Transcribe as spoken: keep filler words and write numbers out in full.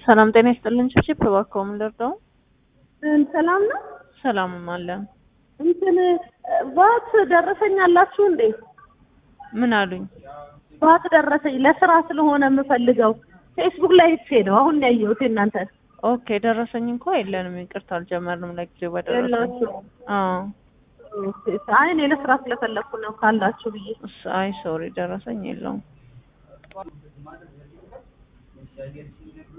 ሰላም ጤና ይስጥልኝ ቺፕ ባኮም ልርዳው ሰላም ነው ሰላም አለ እንትን ባት ደረሰኛላችሁ እንዴ ምን አሉኝ ባት ደረሰኝ ለስራ ስለሆነ የምፈልገው ፌስቡክ ላይ ነው አሁን ያየሁት እናንተ ኦኬ ደረሰኝ እንኳን የለንም ይቅርታ አልጀመርንም ለጊዜው በደረሰኝ አዎ ኦኬ አይ እኔ ለስራ ስለፈለኩ ነው ካላችሁ ብዬ አይ ሶሪ ደረሰኝ የለውም